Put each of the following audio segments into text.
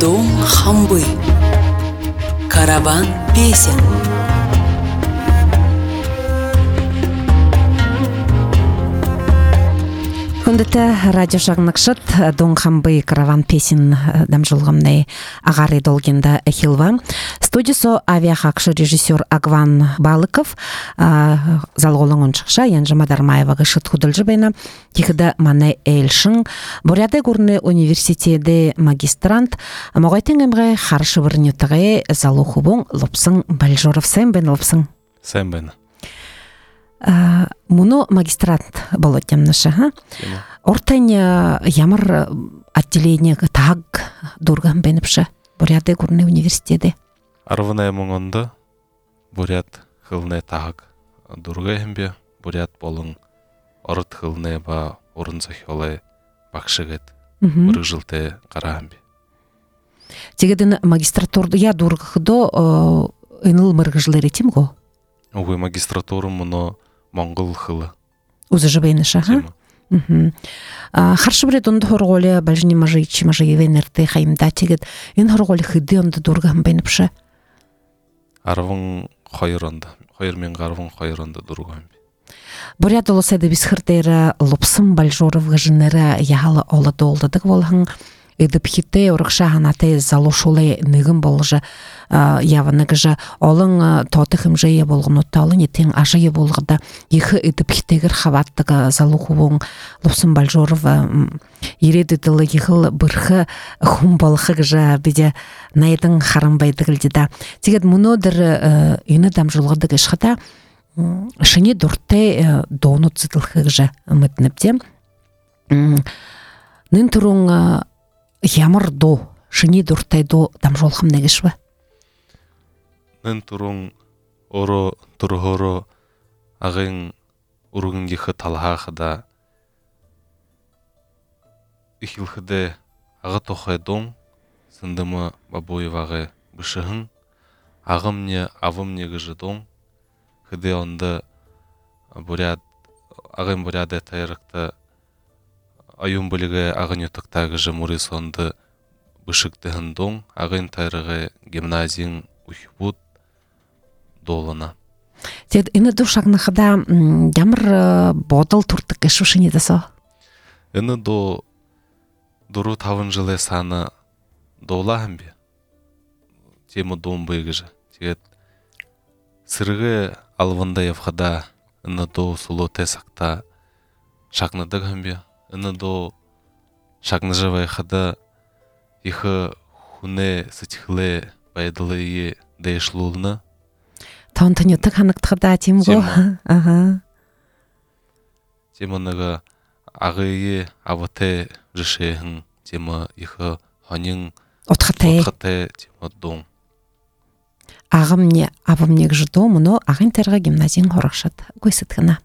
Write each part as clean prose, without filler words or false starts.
Дом Хамбы. Караван песен. Хүндіті радио жағнықшыт Дон Хамбы караван песен дамжылғымны ағары долгенда эхилва. Студисо авиахакшы режиссер Агван Балыков залголың оншықша Янжы Мадармаева ғышыт худылжы бәйна тихіді маны әлшің Буряды көрні университеті магистрант моғайтын әмғі харшы вырнетіғі залу хубың лопсың Бальжоров сән бән лопсың? Сән бән. Муну магистрант болотямныша, Ортань ямар отделение таг дурган бенепше Буряды көрні университеті. Арванай мұңынды Бурят хылны таг дурга хембе Бурят болың орыт хылны ба орын захиолай бақшығыд үрік жылты қара хембе. Тегеден магистратурды я дургыдо ыныл мыргыжлары тем го? Увы магистратуры мұны Моңғол хылы. Узы жыбайныша, ха? Харшы бірет онды хорголы бәлжіне мажайчы венерді қайымда тегед ен хорголы хыды онды дұрғам бәніпші? Арвың қойырынды. Қойырмен қарвың қойырынды дұрғам бе. Бурят олысайды біз хырдайры лопсым Бальжоров ғыжыныры яғалы олады олдадық болғын Эдіпхите орықша ғанаты залушулы нығын болжы явыныгыжы олың тотықым жайы болғын отталын етен ажайы болғыда ехі эдіпхитегір хаваттығы залухуың Лопсым Бальжоров ереді дылы ехіл бірхі хум болғы ғыжы беде найдың харымбайды гілдеді. Тегет мұнодыр ені дамжылғыды ғышқыда шыне дұртты дону цыдылғы ғыжы үмітініпте. Нын тұрың Ямар до, шыни дұртай до дамжолхым негішві? Нын тұрың оро тұрғоро ағын ұрығынгеқі талғақыда үхілхіде ағы тоқай доң сындымы бабойывағы бұшығын ағымне авымне ғыжы доң хіде онды ағын буряды тайрықты Айым бөлігі ағын етіктағы жымыры сонды бұшықты хындоң, ағын тайрығы гимназияң ұхбуд долына. Тед, іні дұшағнықыда ямыр бодыл тұртық кешушын едісі? Іні дұру тавын жылы саны дола әмбе. Темі доң бұйғыжы. Тед, сырғы алвында евғада іні до сұлу тесақта шақныдық әмбе. Іні до шағныжавай қада ехі хуне сытихлы байдылы ие дейшлулны. Таунтанеті қанықтықыда тем го? Теманыға ағы ие аваты жышайын тема ехі ханин отқаты тема доң. Ағым не авым не ғжыдо мұны ағын тәрға гимназияң хорақшат көйсіткіна.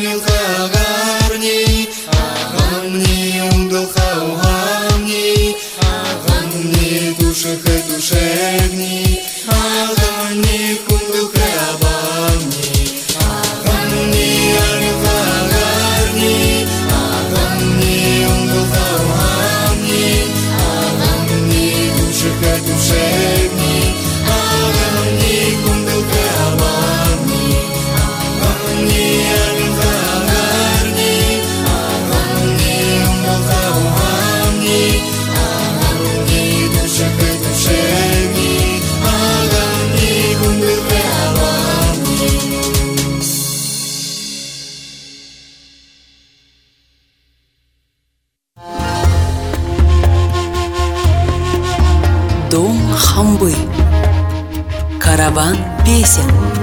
Дом Хамбы. Караван песен.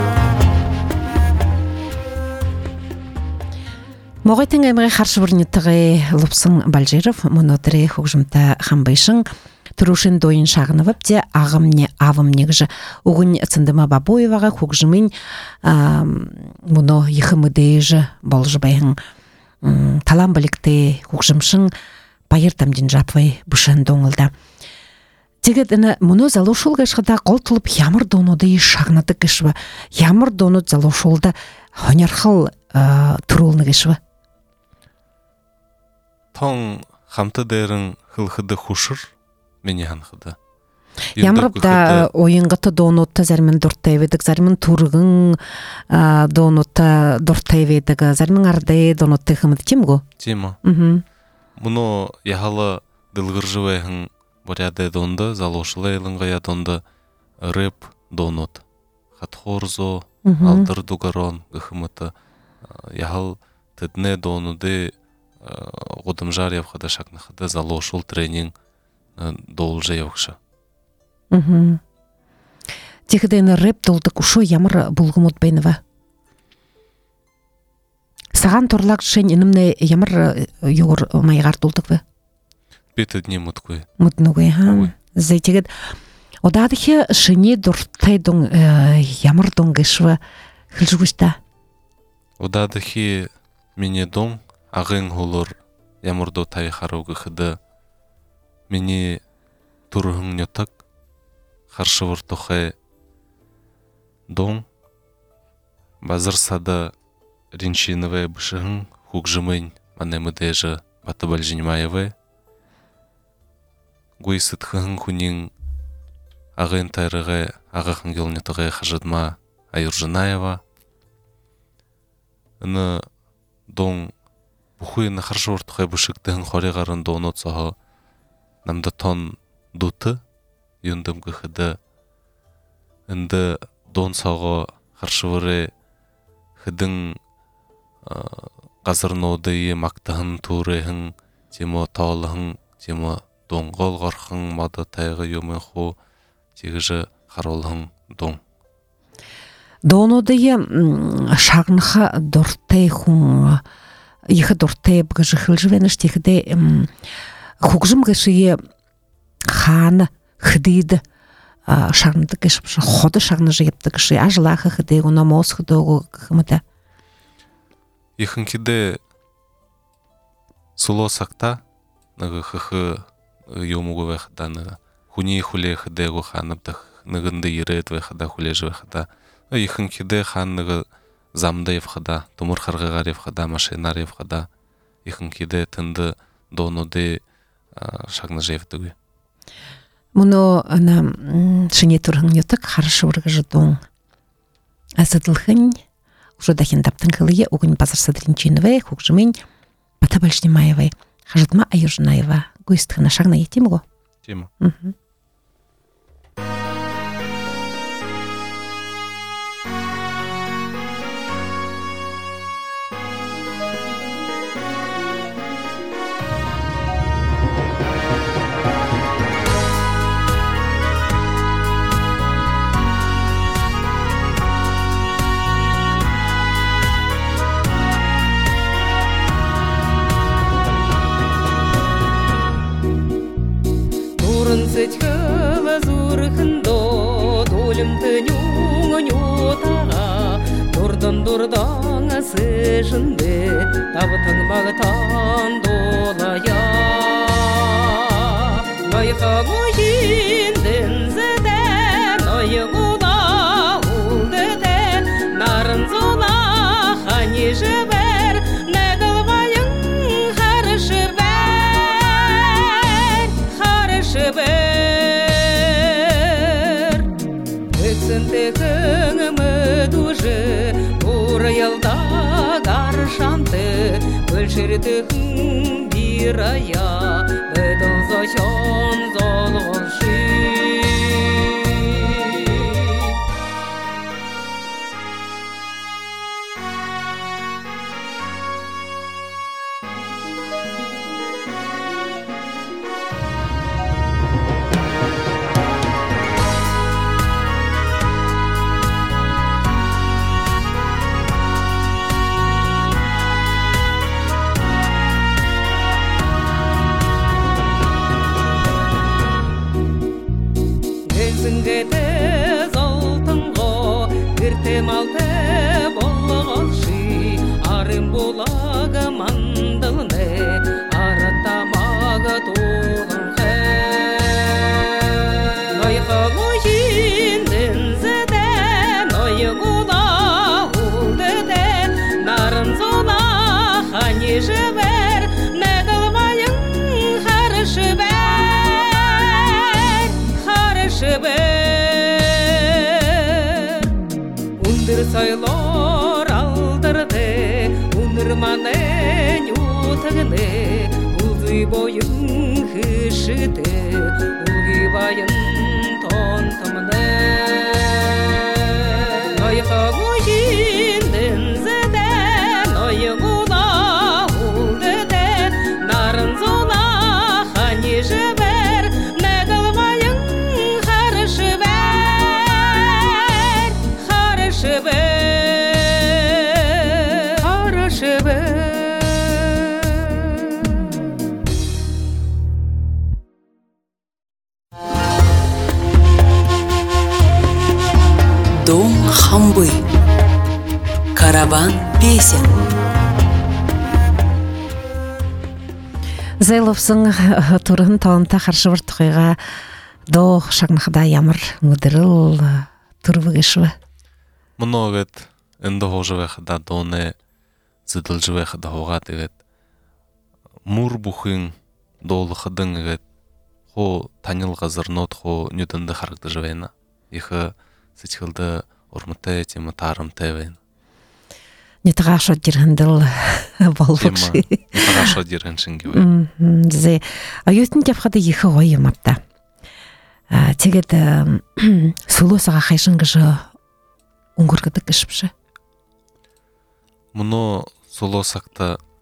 Моғайтын әмірі қаршы бұрнеттіғі Лупсын Балжиров, мұнотыры хұғжымта Хамбайшың, тұрушын дойын шағыны вапте ағымне авым негіжі ұғын цындыма Бабоеваға хұғжымын мұны ехымыдейжі болжы байын талам білікті хұғжымшың байыр тамден жапвай бұшан доңылда. Тегет мұны залушыл ғашқыда қол тұлып ямыр доноды шағынаты кіші ямыр доны залушылда хонярхыл тұрулны кіші Тоң хамты дәрін хылхыды хушыр мені ханхыды. Ямырыпта ойынғыты донутта зәрмін дұрттай ведік, зәрмін тұрғын донутта дұрттай ведік, зәрмін арды донуттай хымыды тем го? Тема. Мұны яхалы дылғыржы вайхын Боряде донды, залошылы еліңғая донды рэп донут. Хатхорзо, алдыр дугарон гыхымыты. Яхал тедне донуды ғодымжар явхада шакнахада залошыл тренинг должа явхша. Текідені рэп долды кушо ямыр бұлғымыд бәйніва? Саған торлақ шен інімне ямыр юғыр майғар долдық ве? Беті дне мұткой. Мұтнугай, ха? Зайтегет, одадығы шыне дұрттай доң ямыр доң гышва хылжығышта? Одадығы мене доң ағын ғолыр ямырдо тайхарауғы қыды. Мене тұрғың нетак қаршывыр тоқай доң базыр сады ринчиновай бышығың хугжымын манемыдежі батыбал жинмаевай. Гуйсытхың хүнің ағын тайрығы ағақын келнетіғай қажыдма Айыржынаева. Үні доң бұхуйыны қаршы ортықай бұшықтығын қорегарын донот соғы намды тон дуты юндым күхіді. Үнді дон соғы қаршы выры хыдың қазырын одыйы мақтығын турыйын темо таулығын темо доңғол ғарқың мады тайғы йомен ху тегіжі қаролығың доң. Донодыйы шағынға дұрттай хуң, ехі дұрттай бұғыжы хылжывеніш тегіде хуғжым ғышыйы қаны хыдыйды шағынды кешіпші, ходы шағыны жайыпты кіші, ажылақы хыдый, ұна моз хыдығы қымыда. Ехін кеде сұло сақта, нығы хығы йомуғы вәхданы, хуни хуле хыде го ханыбдық, нығынды ерет вәхда хулежі вәхда. Ехін кеде хан нығы замда евхада, тумыр қарғығар евхада, машинар евхада. Ехін кеде тынды доноды шағны жайфдығы. Мұны шыне тұрғын етік қарышы ұрғы жыдың. Асыдылғын, ұжыдақын таптың қылығы оғын базар садринчиновай, хұқжымын Батабальшнимаевай, Хажытма Айыржынаева. Гуйстығына шағна етем ғо? Тема. Сетхава зурхындо долым тынюң нютага тордондо Олурдан сыжынды табытың бағытан долая Найха мұйындын зіден ойығула ұлды дән нарын зола хани жібер нәгілбайың харышы бәр өксінтігің мүдужы бұр елда гаршанты өлшірдігің бір ая бөдің зойон золғылшы Геті золтынға кірте малты болғалшы арым болағы мандылны араттамағы туғын Найқа мұйындын зіден ойығула ұлды дән нарын зола хани жібер нәгілбайың харышы бәр Үндір сайлар алдырды Үндірманын утығыны Ұлғый бойын хүшіді Ұлғый байын тонтымыны Найқа мұйындын зіден ойығула ұлды дән нарын зола хани жібер нәгілбайың харышы бәр Дом хамбы. Караван песен. Зайловсың турын таланта қаршы бір тұқиға до шағнақда ямыр мұдырыл турвыгышвы. Мұны өгет үнді хоғжывеқіда доны зіділжівеқіда хоғат егет. Мұр бұхын долы қыдың егет. Хо танил ғазыр нот хо нүдінді қарықты жывейна. Ихы сычхылды ұрмыты темі тарымты вейна. Нетіға шот диргінділ болбықшы. Нетіға шот диргіншінгі вейна. Зе, айотын тепқады ихы ойым апта. Тегет сұлысыға қайшыңғыжы ұңғырғыдық ішіпші. Мұны сұлысақ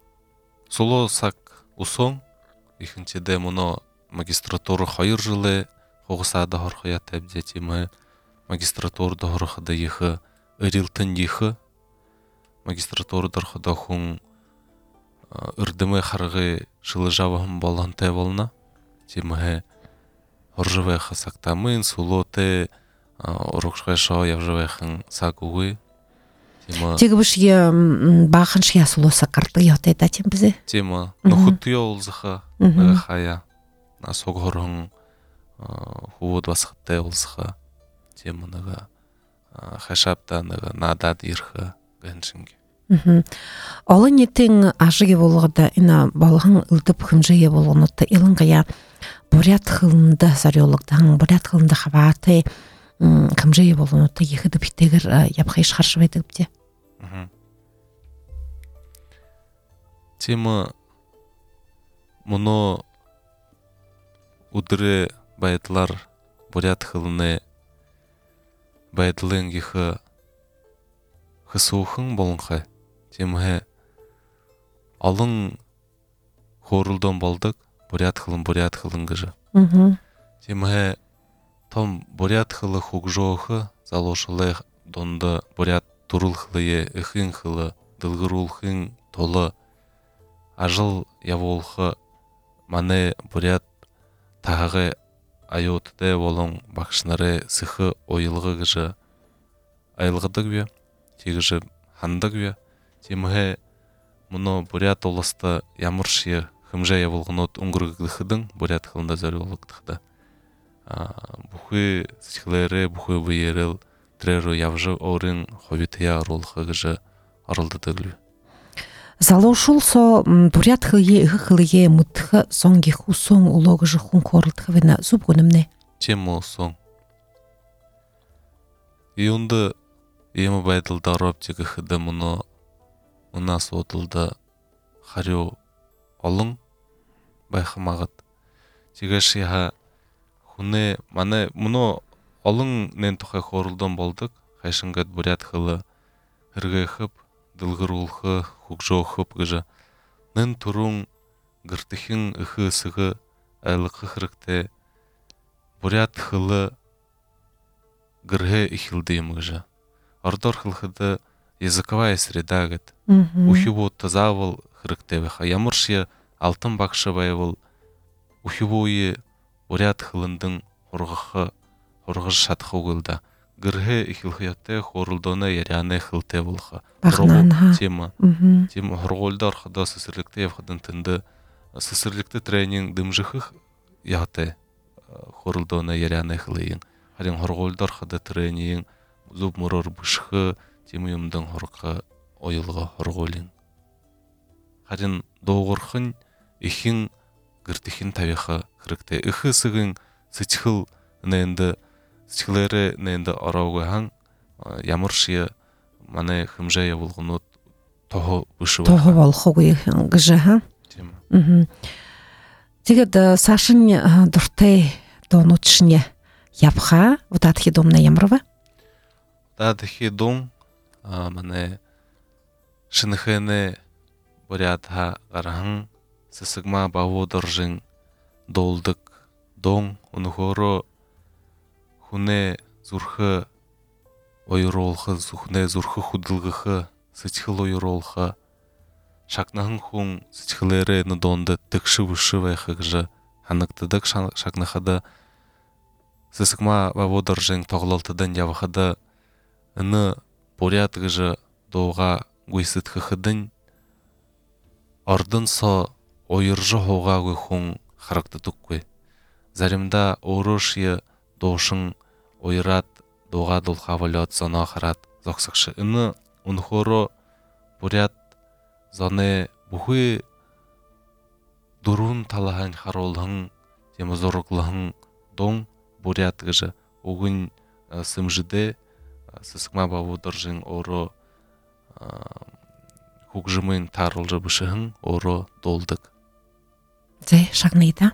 ұсон, ихінчеде мұны магистратуры қайыр жылы қоғысады хорқият әбдетімі магистратурды хорқыды ехі үрілтін ехі магистратурдар худа хун үрдімі қарғы жылы жавығым болған тәй болна темі хоржывайқы сақтамын сұлоты ұрықшқай шау явжывайқын сағуы Тегі бішге бақын шия сұлоса қарты яты етатен бізе? Темі нұхыты олзыға қая соғырың хуыд басқыттай олзыға темі нұға қайшапта нұға надад ирхы гэншінге. Олы нетің ажыге болғыда іна балғын үлдіп хүмжеге болғынықты илыңғая бурят қылынды зарелықтың, бурят қылынды қабаты хүмжеге болғынықты ехіді біттегір япқай шқаршы бәйтігіпте. Темі мұны ұдыры байытлар бурят қылыны байдылың ехі қысуқың болыңқай. Темі алың хорылдан балдық бурят қылын ғыжы. Темі том бурят қылы хугжоқы залошылы донды бурят турыл қылые үхін қылы дылғырулқын толы ажыл яволқы маны бурят тағы айотыды болың бақшынары сықы ойылғы ғыжы айылғыдық бе тегіжі хандагве темhe мұны бурят олысты ямыршия хымжая болғынот уңгыргыдың бурят хылында зарылыктыхда. Бухы сичхлере, бухы выерел, треру явжы орын ховития ролхыгыжы арылдыдыглю. Залошул со бурят хылye хылye мутха сонги хусон улогыжы хун корылтхвена зубгунымне. Чему сон? Юнды ему байдылда роптигі хыды мұны Унас отылды харю олың байхамағыт. Тегеш яха хуне мане мұны олың нен тұхай хорылдан болдық. Хайшынгат бурят хылы хыргай хып, дылғыр улхы, хукжо хып гыжа. Нен турун гыртыхин ыхы сығы айлықы хырыкте бурят хылы гырге ихилдейм гыжа. Ордор хылхыды языковая среда гет. Ухибу тазавыл хырыктевеха. Ямыршия алтын бакшыбайвыл ухибуи бурят хылындың хорғыш шатқы угылда. Гырге ихилхиятте хорылдона яряне хылте вылха. Тема. Тема хорголда архада сысырликте евхадын тынды. Сысырликте тренинг дымжыхых яхте хорылдона яряне хылыйын. Харин хорголда архада тренинг зуб мурор бышхы темуйымдың хорқа ойылға хорголин. Харин доғырхын ихин гыртихин тавиха хырыкте. Ихы сығын сычхыл нэнді сычхылары нэнді арауға хаң ямыршия мане хымжая болғынот тоғы бышы бар. Тоғы болғығы гыжы, ха? Тема. Тегед сашын дұртай донутшыне япха, вдатхи домна ямрова? Вдатхи дом мане шынхыны бурятха гарахан сысыгма баводыржын долдык дон унхоро хуне зурхы ойролхы хуне зурхы худылгыхы сычхыл ойролхы шакнахын хун сычхылere нудонды тыкшы вышы вайхыгжы ханықтыдык шакнахада сысыгма баводыржын тоғлалтыдан явахада ыны бурят гыжы доға гуйсытхыхыдын ардын со ойыржы хоға гуйхун характытык гуй. Заримда орошия дошын ойрат доға долха валят зона харат зоксакшы. Ыны унхоро бурят зоне бухы дурун талахын харолхын тема зоруклахын дон бурят гыжы огын сымжыде сысыгма бавудыржын оро хукжымын тарылжы бышыхын оро долдык. Зе шагнейда?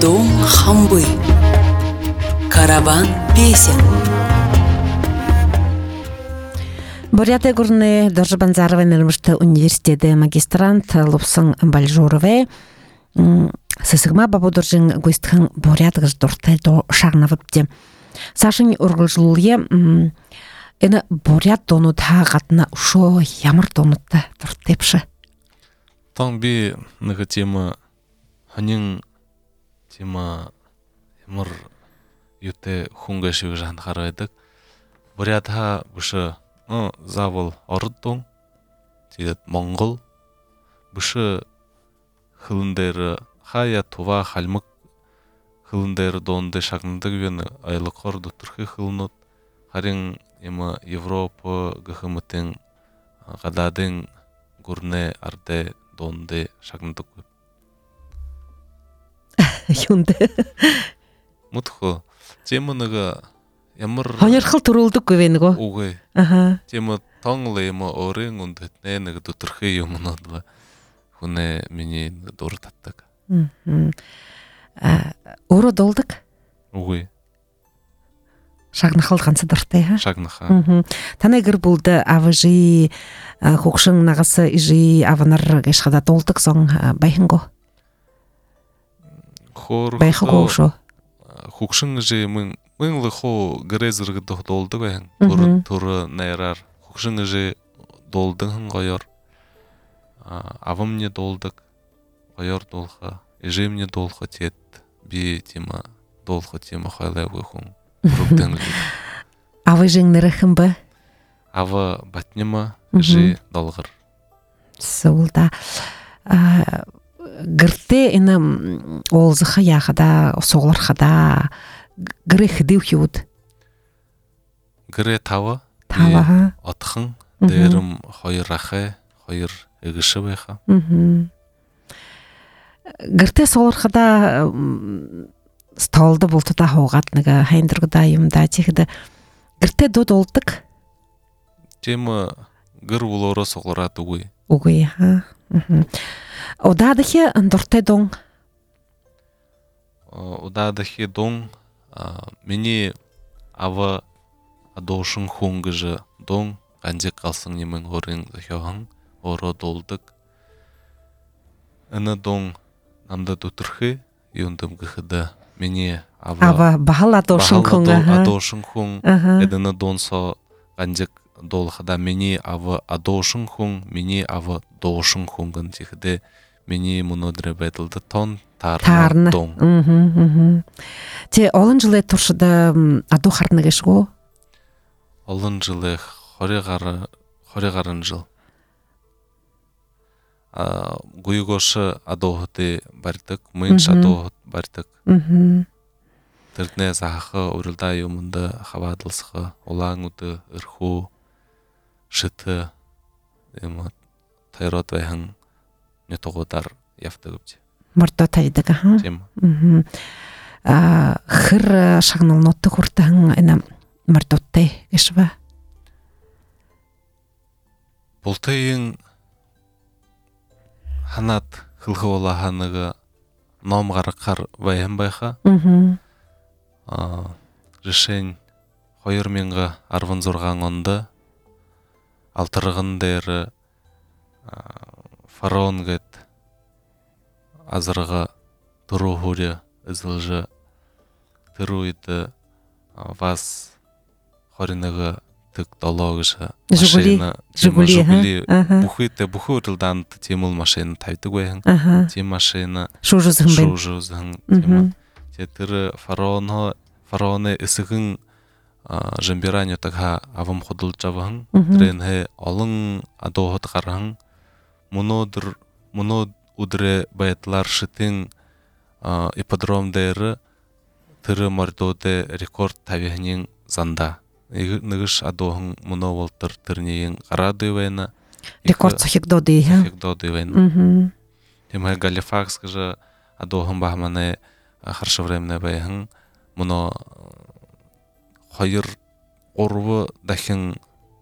Дом хамбы. Караван песен. Бурятия гурны Доржбанзарова Мирмышты университеты магистрант Лупсын Бальжурове сысыгма бабудуржин гуистхан бурят гыждуртай до шагнавыпте. Сашын ургылжылые эна бурят донут хагатна ушо ямар донутта дуртепши. Тон би нага тема ханин тема ямар юте хунгашыг жан харайдаг. Бурят ха буша завал ордон тэгээд Монгол буша хылындэр хая това халмык хылындэр донде шагнадаг вен айлыкор доторхи хылнот харин ема Европа гахмытын гададын гурне арде донде шагнадаг. Юнде. Мутхо теманага ямар Хонерхал төрүүлдэг гэвэнэгөө. үгүй. Аха. Тема тонгле ема орын ундэт нэг доторхи юмнод ба хүнэ миний дур татдаг. Өөрөө дуулдаг. Үгүй. Шагнахал ганц дуртай ха. Шагнаха. Танай гэр бүлд авжи хөгшин нагас ижи авнар гэшхада дуулдаг сон байханго. Хор Байхаго шо. хөгшин же мэн лхо гэрезэрэг дуулдаг байх. Тур найраар хөгшин же дуулдан гоёр. Авамне дуулдаг. Гоёр дуулха. Ижемне дуулха тет би тема дуулха тема хайлай хүн. Рубдэн. Авыжин нэрхэн бэ? Ава батнема же долгар. Суулда гэрте энэ олзха яхада соглархада гэрэх дэвхүүд Гэрэ тава отхон дээрм хоёр ахай хоёр эгшэ байха. Гэрте соглархада столда болтота хуугаад нэг хайндрагда юм да чихэд гэрте дууд улдаг. Тема гэр улоороо соглараад үгүй. Үгүй ха. Удадахи дуртай дун. Удадахи дун миний ава адошин хүн гэж дун ганжиг галсан нэмэн хорын захиохан ороо дуулдаг. Энэ дун намда доторхи юндам гэхэд миний ава бахал адошин хүн эдэнэ дунсо ганжиг дуулахада миний ава адошин хүн миний ава доошин хүн гэхэд миний мөнөдрэ байдалд тон таарна дун. Тэ олон жил туршид аду харна гэшгөө. Олон жил 20 гаруй жил. Гуйгош адохты барьдаг, мэнш адохт барьдаг. Тэрнээ сахах урилда юмда хаваадалсах улаан үдэ өрхөө шит юм тайрот байхан нэтгуудаар явдаг гэж. Мордо тайдаг ха. Тийм. Хэр шагналнуудтай хүртэн энэ мордотой гэшвэ. Бултын ханаад хөлхөөла ханага ном гаргахаар байхан байха. Решень 2016 онд алтарган дээр фараон гэд азарга дөрөв хүрээ эзэлж тэр үед вас 21 тэг 7 гэж Жигули бүхэл данд тийм л машин тавьдаг байхан. Тийм машин шүүжсэн тийм. Тэр фараоны эсгэн жамбирань тагха авам худалж аван тэрэн олон адуухад гархан мөнөд өдрө байдлаар шитэн ипподром дээр тэр мордоде рекорд тавихнын занда нэгш адуухан мөнөө болтер тэрний гараад байна. Рекорд цохигдоды байна. Тэмээ Галифакс гэж адуухан бахманы харш времнэ байхан мөнөө 2-3 дахин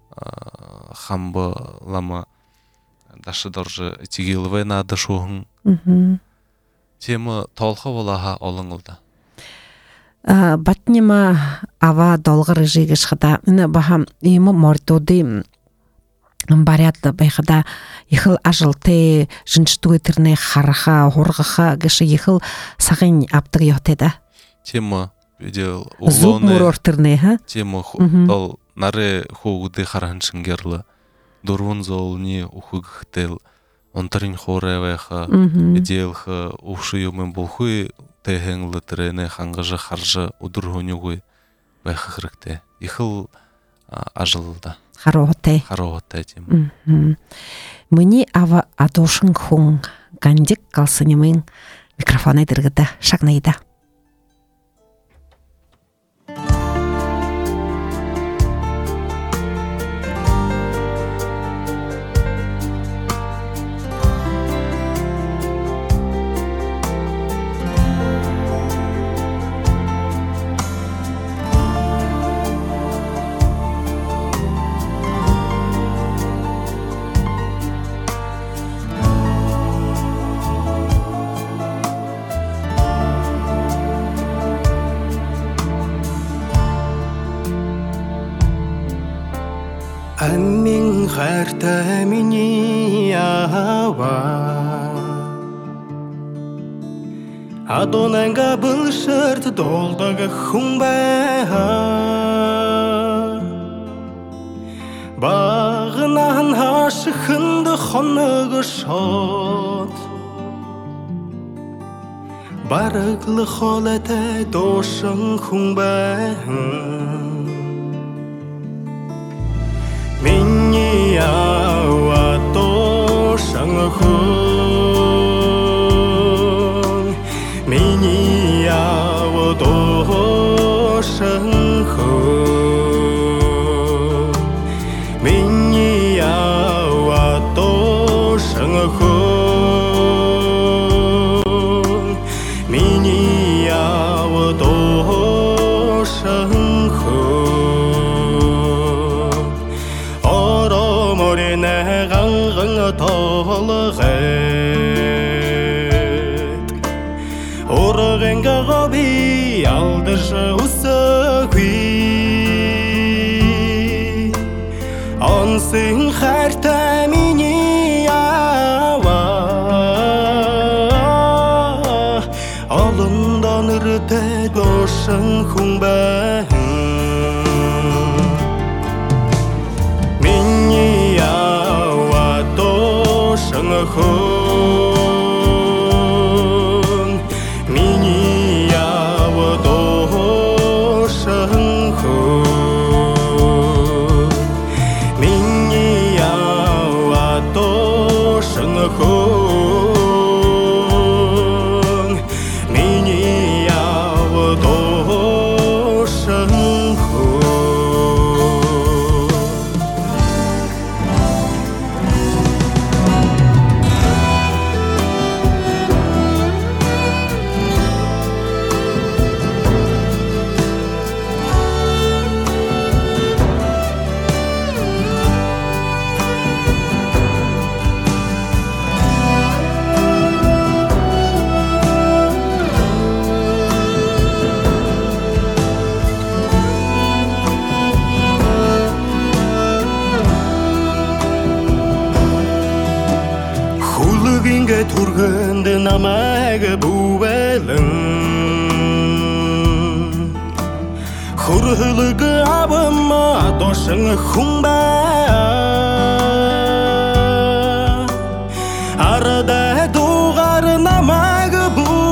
хамба лама дашдорж тигилвэ надашухан Темы толқы болаға олыңылда. Батнема ава долгары жигишхада ина бахам има мортоди барятта байхада ихыл ажылте жинчтуы тирне хараха хоргаха геше ихыл сагын аптыр йотеда. Тема видео Зуб мурор тирне ха. Тема ол наре хугуды хараншингерлы дурвун золни ухугхтел онтарин хоревеха видеолха ушуюмен булхуй tehengli trene hangıжы харжы удургонюгуй байхырыкте ихыл ажылда Хароте тем. Мыни ава адошын хун гандик калсынымын микрофон айдыргыда шагнайда. Амин харта мини ава Адонанга былшырт долдага хумбаха Бағынан ашықынды хонығы шот Барықлы холата дошын хумбаха Mini awa to shanghong Mini awa to shanghong Mini awa to shanghong Mini awa to shanghong толғет Орғенға ғаби алдыжы ұсы күй Онсын қарта мені ава Алындан үрті дошын құмбән Хун мини ява дошын хун мини ява дошын хун мини ява дошын хун Turgındı namağı buvelin Hurhılıgı abıma doşın humba Arada doğar namağı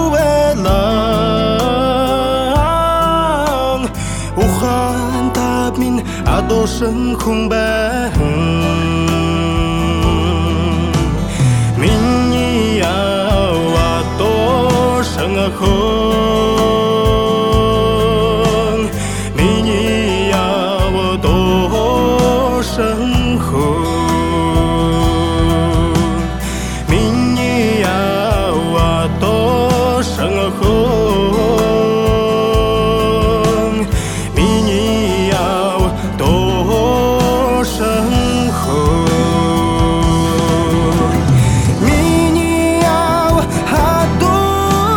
buvelin Uhan tabmin adoşın humba Khung mini yawa do shan khung mini yawa do shan khung mini yawa do shan khung mini yawa do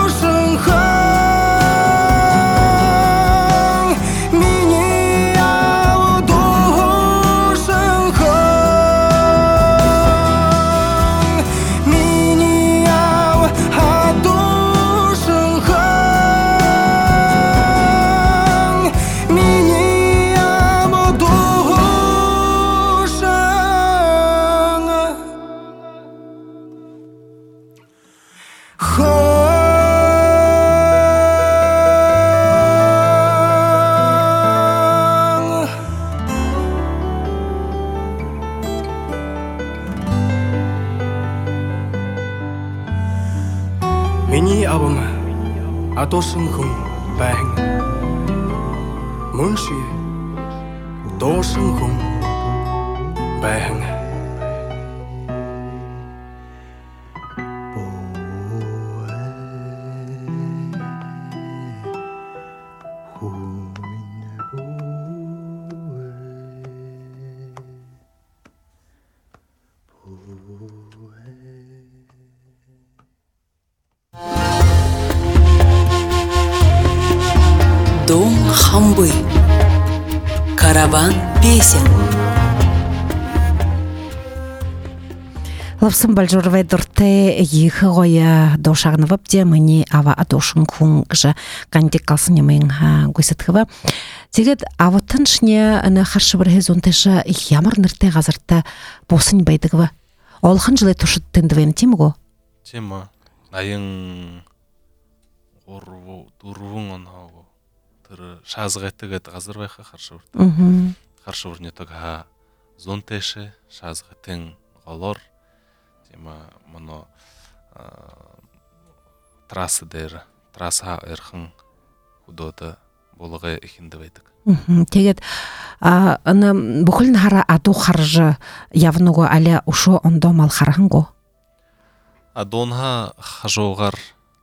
атосан хүн байна. Мөн шиг доосон хүн байна. Дом Хамбы. Караван песен. Лапсын Бальжоровой дурте ехы гоя дошагны вапте мыни ава адошын күн гжа кандик калсын ямын гүсетхыва. Тегет аватын шне ана харшы бір хезонтеша ямар нырте газырта босын байдыгыва. Олхын жылы тушыт тендвен тимго? Тема айын урвун онхого тыр шазгайтыгет газырбайха харшы урт. Харшы урне тога зонтеше шазгайтын голор тема моно трасса эрхын худода болгы ихинде байдык. Тегет аны бүхүл хара аду харжы явного аля ушо ондо мал харахынго. Адонха хажогар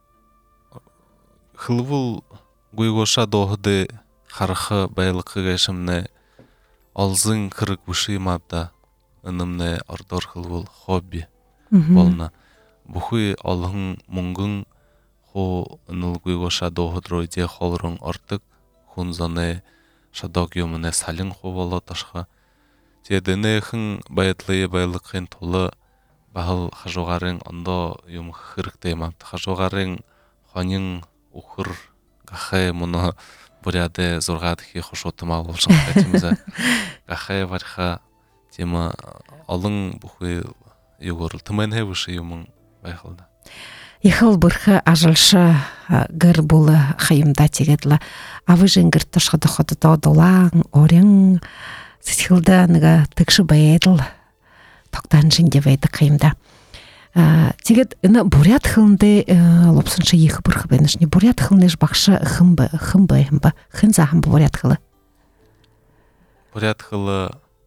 хылвул гуйгоша доhde хархы байлыкы гешимне алзын кырык буши мабда ынымне ордор хылвул хобби болна бухуй алхын мунгын хо ыныл гуйгоша доhдрой де холрун ортык хунзане шадогюмне салин хо боло ташха тедене хын байтлы байлыкын толы бахыл хажогарын ондо юм хырыкте мабда хажогарын ханин ухыр гахе муна буряде зоргадхи хошотма болшын катимиза гахе варха тема алын бухуй югорл тмене выши юмын байхылда. Ехал бырхы ажылшы гыр булы хайымда тегедла. Авы жеңгір ташқы доходы долаң, орың, сетхилда ныга тыкшы байедыл. Тоқтан жинде вейді хайымда. Тегед ына бурят хылынды лопсыншы ехы бырхы бәнішіне. Бурят хылыныш бақшы хымбы, хынза хымбы бурят хылы. Бурят хылы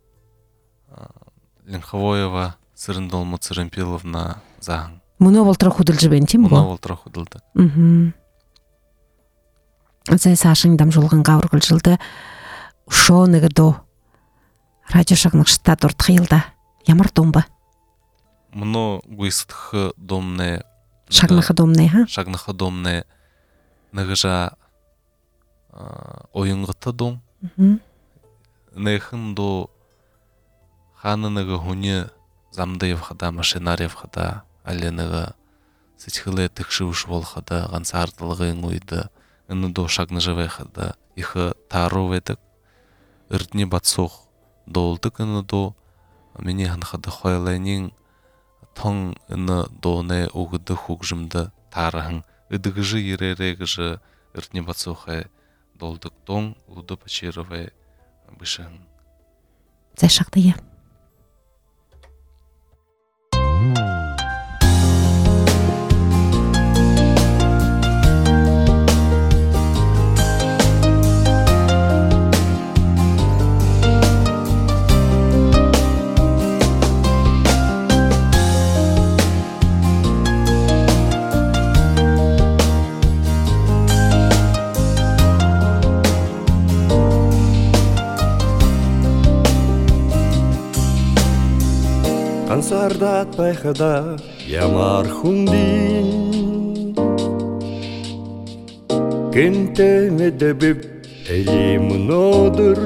Ленховоева Цырындолму Цырымпиловна заң. Мұны болтыра худылжы бен тем го? Мұны болтыра худылды. Зай сашың дам жолғын ғавырғыл жылды. Шо ныгы до радио шағынық шытта дұрт қиылда. Ямар домбы? Мұны гуйсытхы домне Шағынықы домне, ха? Шағынықы домне ныгы жа ойынғыты дом. Нехын до ханы ныгы хуне замдыев хада, машинарев хада, аленыгы сетхылы тыкшы уш бол хада, гансардылығы ойды, ыны до шагны живе хада, ихы тару ведік, үрдіне батсоқ долдық ыны до, мені хан хада хойлайнин тоң ыны доне угыды хугжымды тарахын, ыдығыжы еререгіжі үрдіне батсоқы долдық тоң, луды пачирове бышын. Зай шақты е. Ансардат байхада ямар хундин Кенте медебib элим нодыр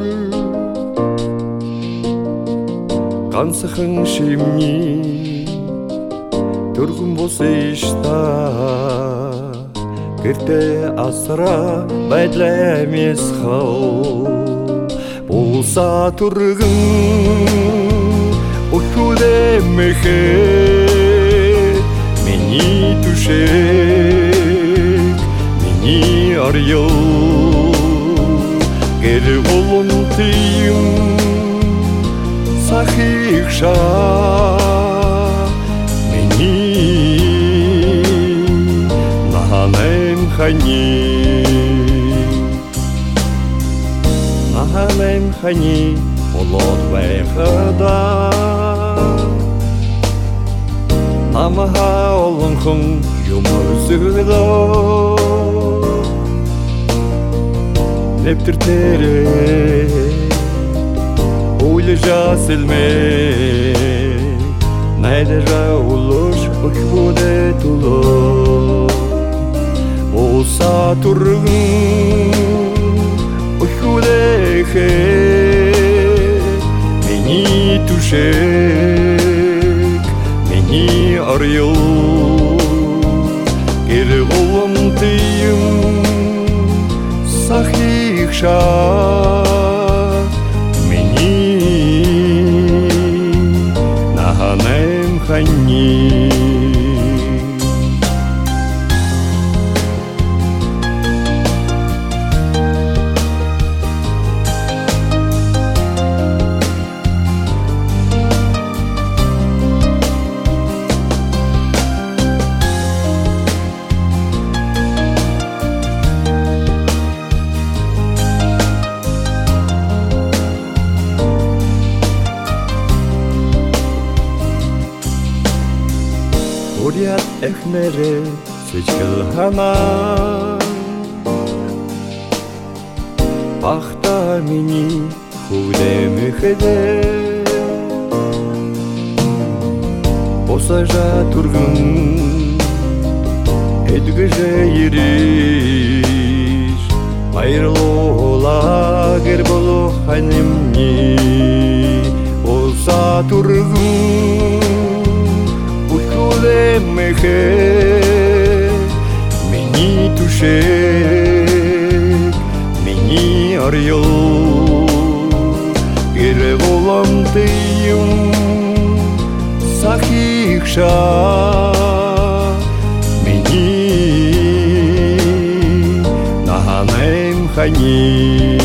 Кансыхын шимни Тургун болсы ишта Кирте асра байдлемес хау Болса тургын Ушуле мехе, мені тушек, мені арьо, гел олун тиюм, сахикша, мені наханем хани Наханем хани Болот вайхада Намаха олонхон юмозыгда Neptirtere Uyleja silme Naydera uluş Ukbude tulo Olsa turgun Ukbude he Meni tuşek Meni arıyor Geri olum diyim Sahikşa Meni Nahanem hani Уряд эхнере сечгэл хана Ахта мини худем хэдэ Босажа тургун эдгэжэ ириш Айрлола герболо ханемни Болса тургун Мехе Мени тушек Мени арьел Гере волам тыйым Сахикша Мени Наханем хани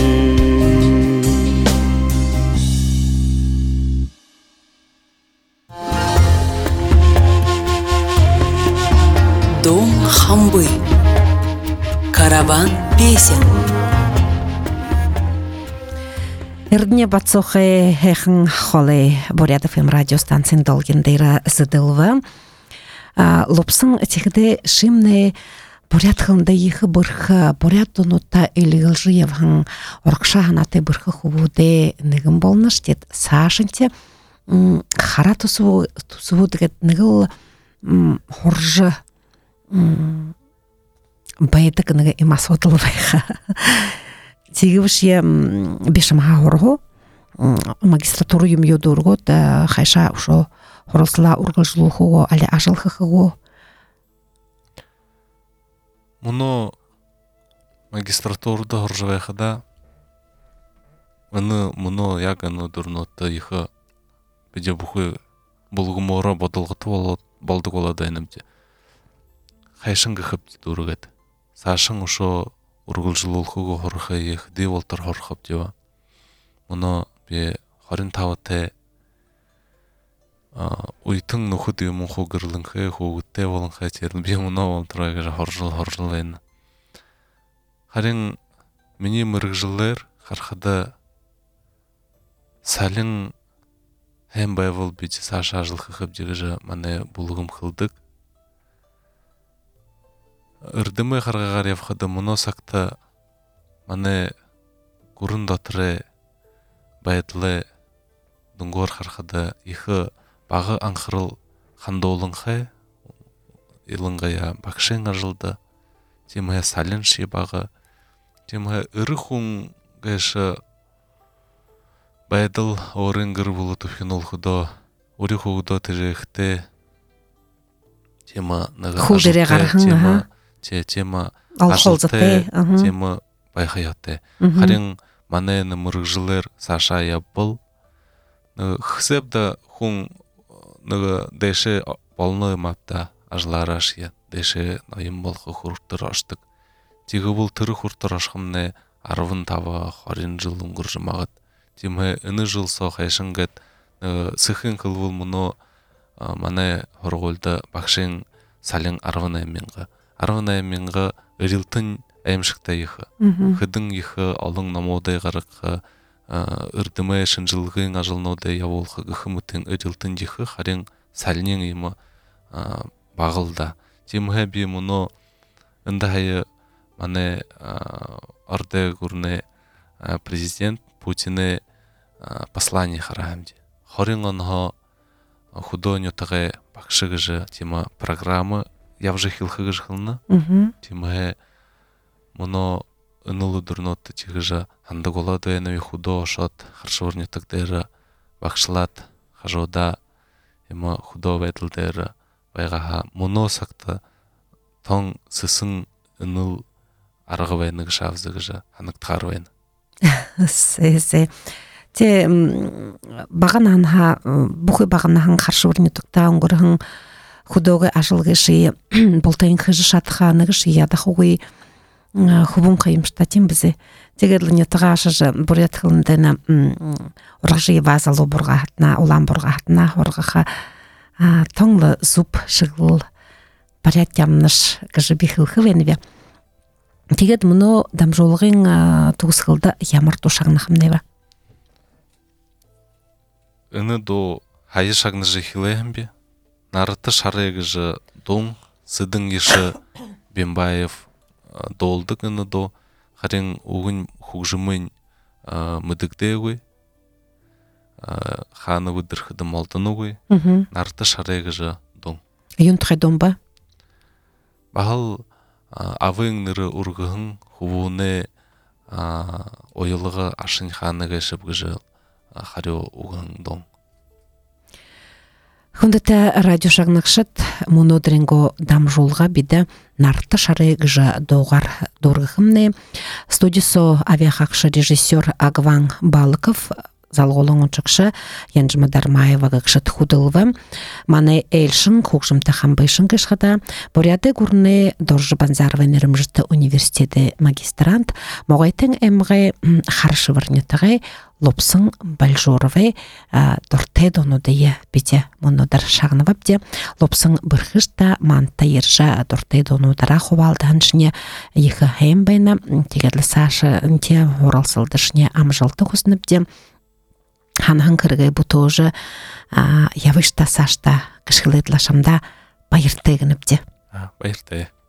Дом Хамбы. Караван песен. Эрдне бацохе хехэн холе Бурят ФМ радиостанциян долгиндера зыдылва. Лопсын тихде шимне Бурят хылында ехы бұрхы Бурят донутта элігілжі евхан орқшағанаты бұрхы хувуде нігін болныш дед сашынте хара тусу дегет нігіл хоржы байдык нага имас отылбайха. Тегівші бешімға хорғу магистратуру юмьёдургу да хайша ушо хорылсыла ургылжылухугу али ажылхыхыгу. Мұны магистратурда хоржывайхада мұны яганы дұрнотты ехы беде бұхы бұлғымора бодылғыты балды қолады әнімде. Хайшын ғып дұрығыд. Сашын ұшо ургылжылулхугу хорхы ехді олтар хорхып дева. Мұны бе хорин тавыты уйтың нұхы деймін хугырлыңхы, хугытте болыңхы терін бе мұны олтырайға хоржыл әйні. Харин мені мұрғжылыр қарқыда салың hem bayvol bici Sasha ajılxıxıp jigıja mane bulğum xıldık. Irdımı xarğagar yafxıda munosakta mane gurun datırı bayatlı dungor xarxıda yıxı bağı anxırıl xanda olınxı ilınğaya bakşen ajıldı. Temaya salın şey bağı temaya ırı xun gayşı Байдал орынгыр булу тухинолхудо урихудо тежехте тема нага тема алхолзате тема байхаяте харин мане намыргжилер Саша ябыл хсебда хун нага деше полной мапта ажларашия деше наим болху хуртыраштык тиги бул тыры хуртырашхымне арвын тава харин жылын гуржымагат Тимhe ını жыл со хайшынгат сыхын кылвыл муно мане хорголда бакшен салың арвына эмменга Харвана эминга ырилтын эмшикта ихы. Хыдың ихы алың намодай гарыкы ырдымай шынжылгын ажылнодай яволхы гыхымытын ырилтын ихы харин сальнен има багылда. Тимхэ би муно ындахайы мане орде гурне президент Путине послание харахамди. Хорин онхо худонютагэ бакшыгыжы тима программы явжы хилхыгыж хылны. Тимхэ муно ынылы дурнотты тигыжа андыгола дуэнави худо ошот харшорнютагдэры бакшылат хажода има худо вэтлдэры байгаха муно сакта тон сысын ыныл арғы вайны гышавзыгыжа анықтар вайны. Се. Те бағананха бұхы бағанахан харшорнютагта оңгырхын худоғы ажылгышы болтайын хыжы шатха нагышы ядахугы хубун кайымшта тем бизе тегерлине тагашыжы бурят хылындана ургыжы вазалы бургатна улан бургатна хоргаха тоңлы зуп шыгыл барят ямныш гыжы бихылхывенве тегет муно дамжолгын тугысхылда ямар тушагнахымнева Ыны до хайы шагныжы хилэхэмби нарыты шарыгыжы дон сыдың еші Бембаев долдык ыны до харин угын хугжымын мыдыгдэгуй ханы выдырхыды малтынугуй нарыты шарыгыжы дон. Юнтхай донба? Бахал авың ныры ургыхын хубуны ойылығы ашын ханыға шыбгыжы харё угын дон. Хундата радио шагнакшат монодренго дамжолга биде нарты шары гжа доғар доргыхымне студисо авиахакшы режиссер Агван Балыков залголың учакшы Янжыма Дармаева гакшат худылвы мане эльшин хукшым тахам байшын гышхада боряды гурне доржы банзарвы нерымжыты университеті магистрант моғайтын эмге харшы варнетығы лопсын Бальжоровы дорте донудыя бите монодар шагнывапде лопсын бырхышта манта ержа дорте донудара ховалданшне ехы хэмбайна тегерлі сашы нте оралсылдышне амжылты хусныпде ханхан кыргай бутожы явышта сашта кышхылытлашамда байыртыгыныпде. Байырты.